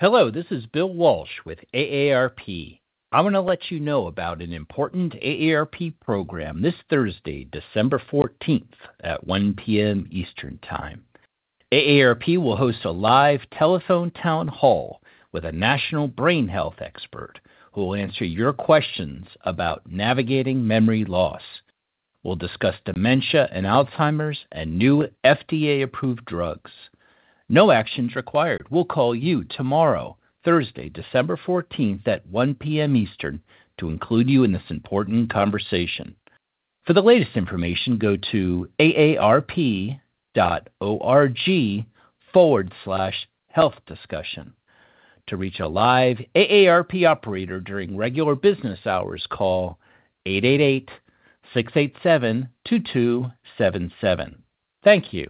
Hello, this is Bill Walsh with AARP. I want to let you know about an important AARP program this Thursday, December 14th at 1 p.m. Eastern Time. AARP will host a live telephone town hall with a national brain health expert who will answer your questions about navigating memory loss. We'll discuss dementia and Alzheimer's and new FDA-approved drugs. No actions required. We'll call you tomorrow, Thursday, December 14th at 1 p.m. Eastern to include you in this important conversation. For the latest information, go to aarp.org/health discussion. To reach a live AARP operator during regular business hours, call 888-687-2277. Thank you.